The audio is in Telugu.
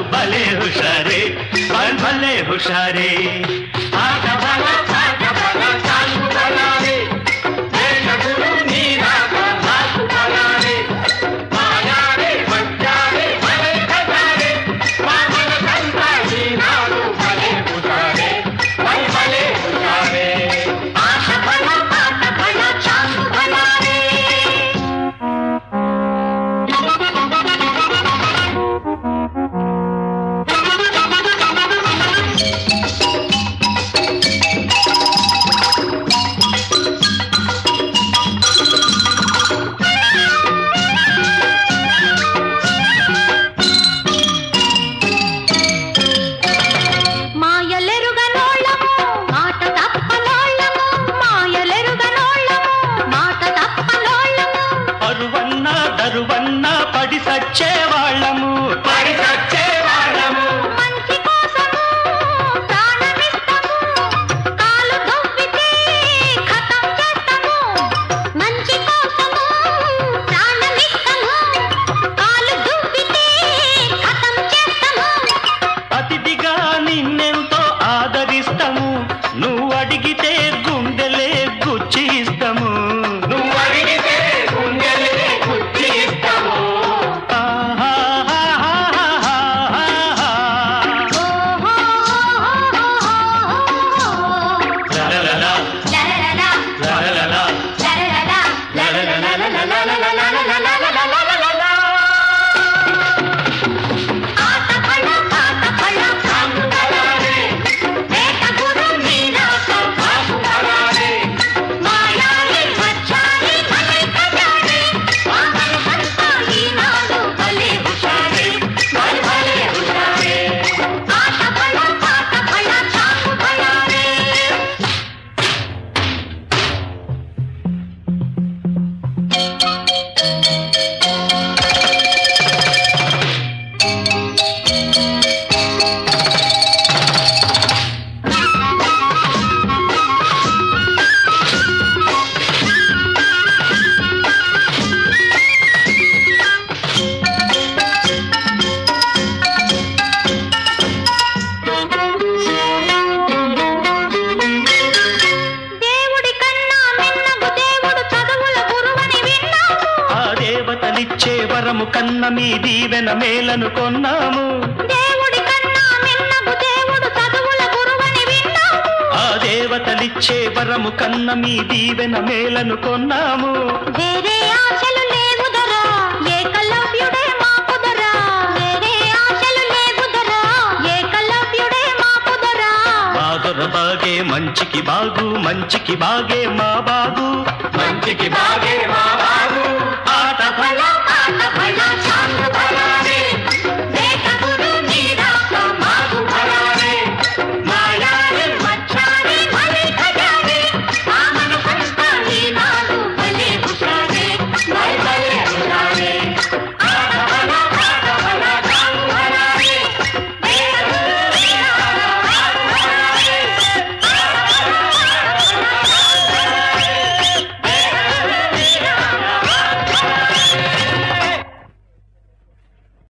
భలే హుషారే భలే హుషారే ఆట బల పాట బల చాలు బలారే వేట గురు నీరాగ నాకు బలారే మాయారే మంచారే భలే కదారే మామల కంతా ఈనాడు భలే హుషారే భలే హుషారే ఆట బల పాట బల చాలు బలారే దరువన్నా పడి సచ్చేవాళ్ళము మంచి కోసము ప్రాణమిస్తాము కాలు దొబ్బితే ఖతం చేస్తాము మంచి కోసము ప్రాణమిస్తాము కాలు దొబ్బితే ఖతం చేస్తాము అతిథిగా నిన్నెంతో ఆదరిస్తాము నువ్వు అడిగితే గుండెలే గుచ్చి ఇస్తాము దేవతలిచ్చే వరము కన్న మీ దీవెన మేలను కొన్నాము దేవుడి కన్నా మిన్నగు దేవుడు చదువుల గురువని విన్నాము ఆ దేవతలిచ్చే వరము కన్న మీ దీవెన మేలను కొన్నాము వేరే ఆశలు లేవుదరా ఏకలవ్యుడే మాకుదరా వేరే ఆశలు లేవుదరా ఏకలవ్యుడే మాకుదరా బాదర బాగే మంచికి బాగు మంచికి బాగే మా బాగు మంచికి బాగే మా బాగు